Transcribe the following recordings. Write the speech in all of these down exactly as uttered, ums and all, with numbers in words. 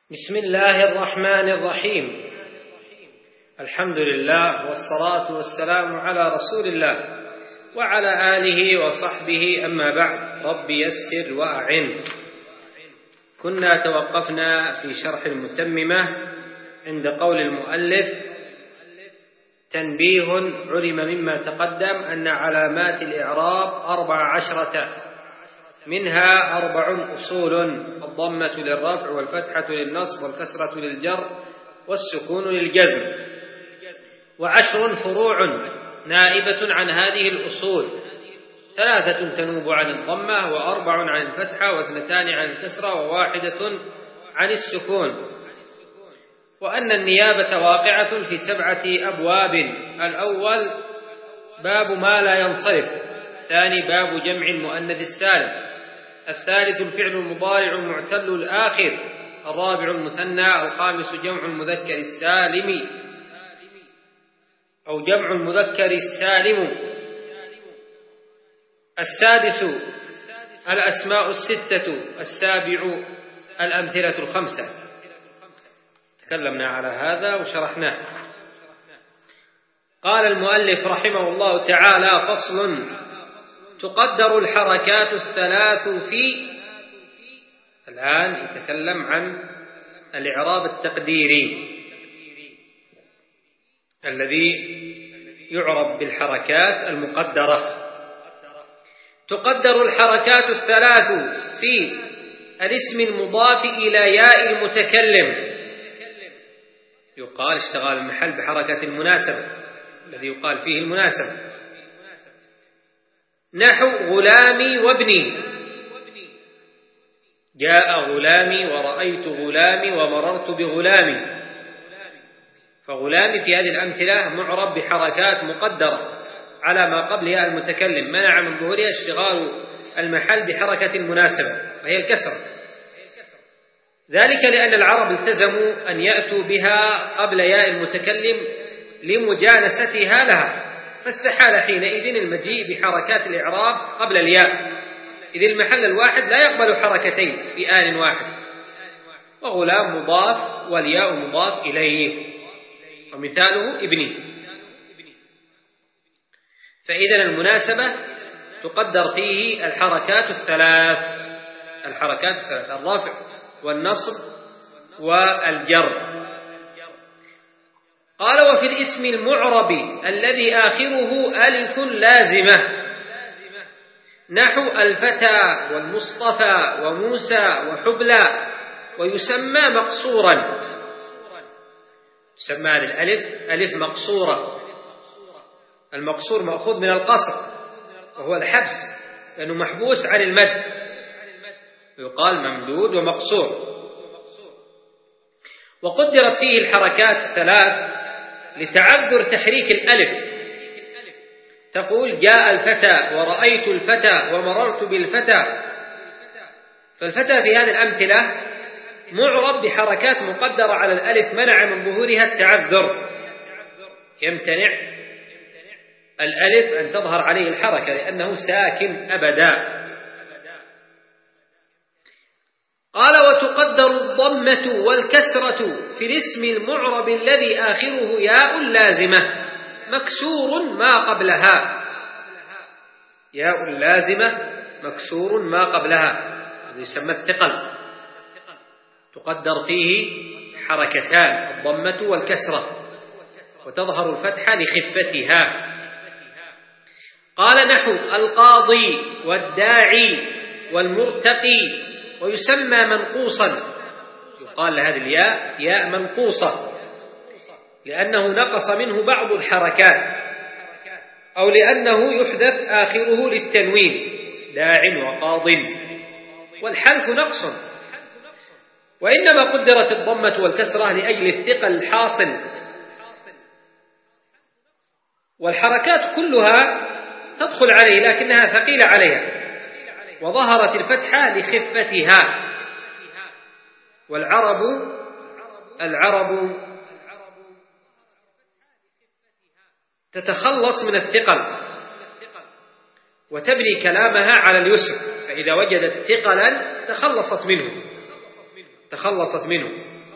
بسم الله الرحمن الرحيم. الحمد لله والصلاة والسلام على رسول الله وعلى آله وصحبه، أما بعد. رب يسر وأعن. كنا توقفنا في شرح المتممة عند قول المؤلف: تنبيه علم مما تقدم أن علامات الإعراب أربع عشرة، منها أربع أصول: الضمة للرفع والفتحة للنصب والكسرة للجر والسكون للجزم، وعشر فروع نائبة عن هذه الأصول: ثلاثة تنوب عن الضمة، وأربع عن الفتحة، واثنتان عن الكسرة، وواحدة عن السكون. وأن النيابة واقعة في سبعة أبواب: الأول باب ما لا ينصرف، الثاني باب جمع المؤنث السالم، الثالث الفعل المضارع المعتل الآخر، الرابع المثنى، الخامس جمع المذكر السالم أو جمع المذكر السالم، السادس الأسماء الستة، السابع الأمثلة الخمسة. تكلمنا على هذا وشرحناه. قال المؤلف رحمه الله تعالى: فصل: تقدر الحركات الثلاث في. الآن يتكلم عن الإعراب التقديري الذي يعرب بالحركات المقدرة. تقدر الحركات الثلاث في الاسم المضاف إلى ياء المتكلم، يقال اشتغال المحل بحركة المناسبة الذي يقال فيه المناسبة، نحو غلامي وابني. جاء غلامي ورأيت غلامي ومررت بغلامي. فغلامي في هذه الأمثلة معرب بحركات مقدرة على ما قبل ياء المتكلم، منع من ظهورها اشتغال المحل بحركة المناسبة وهي الكسرة، ذلك لأن العرب التزموا أن يأتوا بها قبل ياء المتكلم لمجانستها لها، فاستحال حينئذ المجيء بحركات الإعراب قبل الياء، إذ المحل الواحد لا يقبل حركتين في آن واحد، وغلام مضاف والياء مضاف إليه، ومثاله ابني. فإذا المناسبة تقدر فيه الحركات الثلاث الحركات الثلاث الرفع والنصب والجر. قال: وفي الاسم المعرب الذي آخره ألف لازمة، نحو الفتى والمصطفى وموسى وحبلى، ويسمى مقصورا. يسمى الألف ألف مقصورة. المقصور مأخوذ من القصر وهو الحبس، لأنه محبوس عن المد، يقال ممدود ومقصور. وقدرت فيه الحركات الثلاث لتعذر تحريك الألف، تقول: جاء الفتى ورأيت الفتى ومررت بالفتى. فالفتى في هذه الأمثلة معرب بحركات مقدرة على الألف، منع من ظهورها التعذر، يمتنع الألف أن تظهر عليه الحركة لأنه ساكن أبدا. قال: وتقدر الضمة والكسرة في الاسم المعرب الذي آخره ياء لازمة مكسور ما قبلها. ياء لازمة مكسور ما قبلها، هذا يسمى الثقل. تقدر فيه حركتان: الضمة والكسرة، وتظهر الفتحة لخفتها. قال: نحو القاضي والداعي والمرتقي، ويسمى منقوصا. يقال لهذه الياء ياء منقوصة لأنه نقص منه بعض الحركات، أو لأنه يحذف آخره للتنوين، داع وقاض، والحلف نقص. وإنما قدرت الضمة والكسرة لأجل الثقل الحاصل، والحركات كلها تدخل عليه لكنها ثقيلة عليها، وظهرت الفتحة لخفتها. والعرب العرب تتخلص من الثقل وتبني كلامها على اليسر، فإذا وجدت ثقلا تخلصت منه تخلصت منه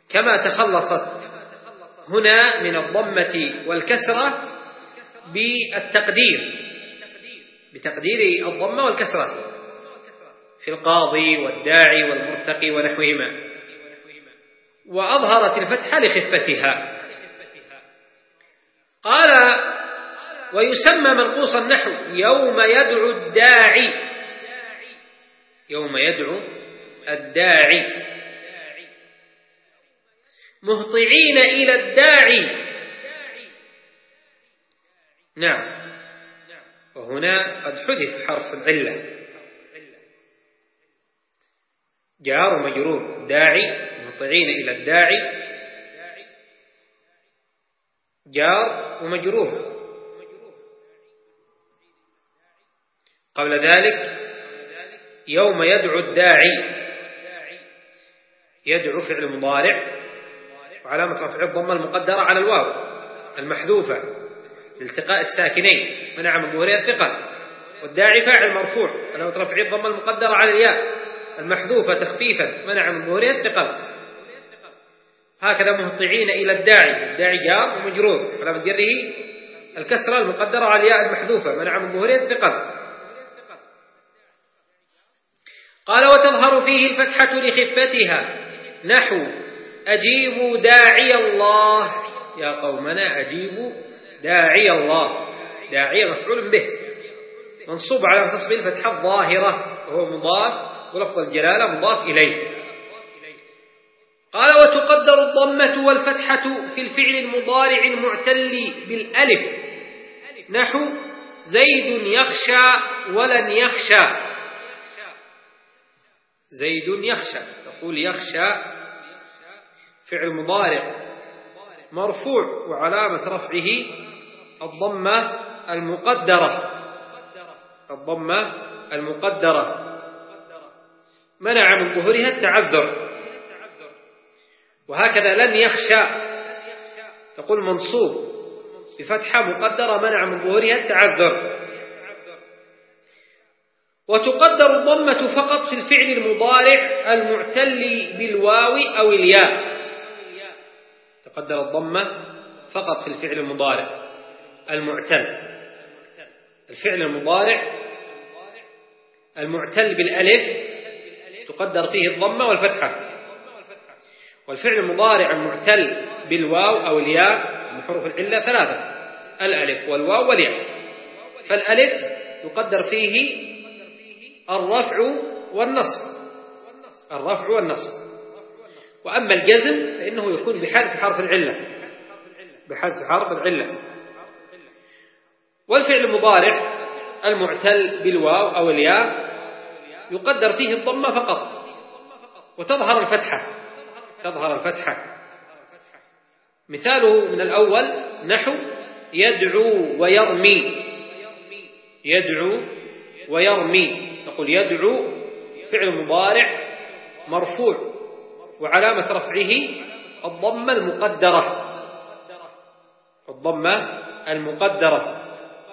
كما تخلصت هنا من الضمة والكسرة بالتقدير بتقدير الضمة والكسرة في القاضي والداعي والمرتقي ونحوهما، وأظهرت الفتحة لخفتها. قال: ويسمى منقوص النحو يوم يدعو الداعي يوم يدعو الداعي مهطعين إلى الداعي. نعم، وهنا قد حذف حرف العلة، جار ومجرور، داعي مهطعين إلى الداعي جار ومجرور. قبل ذلك يوم يدعو الداعي، يدعو فعل مضارع وعلامة رفعه الضمة المقدرة على الواو المحذوفة لالتقاء الساكنين منع من ظهورها الثقل، والداعي فاعل مرفوع علامة رفعه الضمة المقدرة على الياء المحذوفة تخفيفا منع من ظهورها الثقل. هكذا مهطعين إلى الداعي، الداعي جار ومجرور علامة جره الكسرة المقدرة على الياء المحذوفة منع من ظهورها الثقل. قال: وتظهر فيه الفتحة لخفتها نحو أجيبوا داعي الله، يا قومنا أجيبوا داعي الله، داعي مفعول به منصوب على نصب الفتحة الظاهرة وهو مضاف ولفظ الجلالة مضاف إليه. قال: وتقدر الضمة والفتحة في الفعل المضارع المعتل بالألف نحو زيد يخشى ولن يخشى. زيد يخشى، تقول يخشى فعل مضارع مرفوع وعلامة رفعه الضمة المقدرة الضمة المقدرة منع من ظهورها التعذر. وهكذا لن يخشى، تقول منصوب بفتحة مقدرة منع من ظهورها التعذر. وتقدر الضمة فقط في الفعل المضارع المعتل بالواو أو الياء، تقدر الضمة فقط في الفعل المضارع المعتل، الفعل المضارع المعتل بالألف تقدر فيه الضمة والفتحة، والفعل المضارع المعتل بالواو أو الياء من حروف العلة ثلاثة: الألف والواو والياء. فالألف يقدر فيه الرفع والنصب الرفع والنصب وأما الجزم فإنه يكون بحذف حرف العلة بحذف حرف العلة. والفعل المضارع المعتل بالواو أو الياء يقدر فيه الضمة فقط وتظهر الفتحة تظهر الفتحة مثاله من الأول نحو يدعو ويرمي يدعو ويرمي، تقول يدعو فعل مضارع مرفوع وعلامة رفعه الضمة المقدرة الضمة المقدرة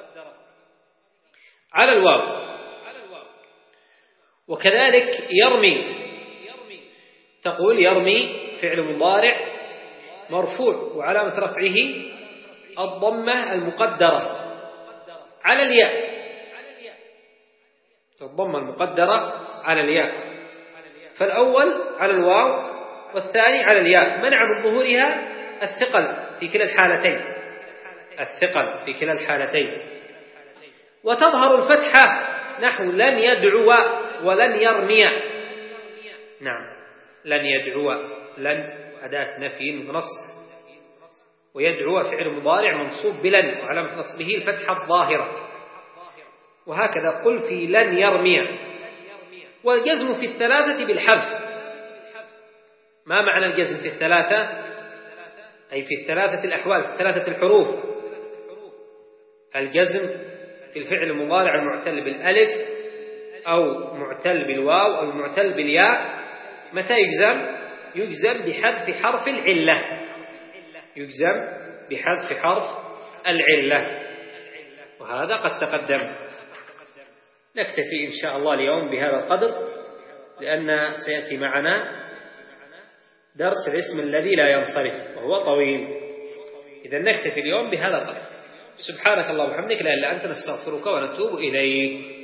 على الواو. وكذلك يرمي، تقول يرمي فعل مضارع مرفوع وعلامة رفعه الضمة المقدرة على الياء الضمة المقدرة على الياء، فالأول على الواو والثاني على الياء منع من ظهورها الثقل في كلا الحالتين الثقل في كلا الحالتين. وتظهر الفتحة نحو لن يدعو ولن يرمي. نعم، لن يدعو، لن أداة نفي ونصب، ويدعو فعل مضارع منصوب بلن وعلامة نصبه الفتحة الظاهرة. وهكذا قل في لن يرمي. والجزم في الثلاثة بالحذف. ما معنى الجزم في الثلاثة؟ أي في الثلاثة الأحوال، في الثلاثة الحروف. الجزم في الفعل المضارع المعتل بالألف أو معتل بالواو أو معتل بالياء متى يجزم؟ يجزم بحذف حرف العلة يجزم بحذف حرف العلة، وهذا قد تقدم. نكتفي إن شاء الله اليوم بهذا القدر، لأن سيأتي معنا درس الاسم الذي لا ينصرف وهو طويل. إذا نكتفي اليوم بهذا القدر. سبحانك اللهم وبحمدك لا إله إلا أنت نستغفرك ونتوب إليك.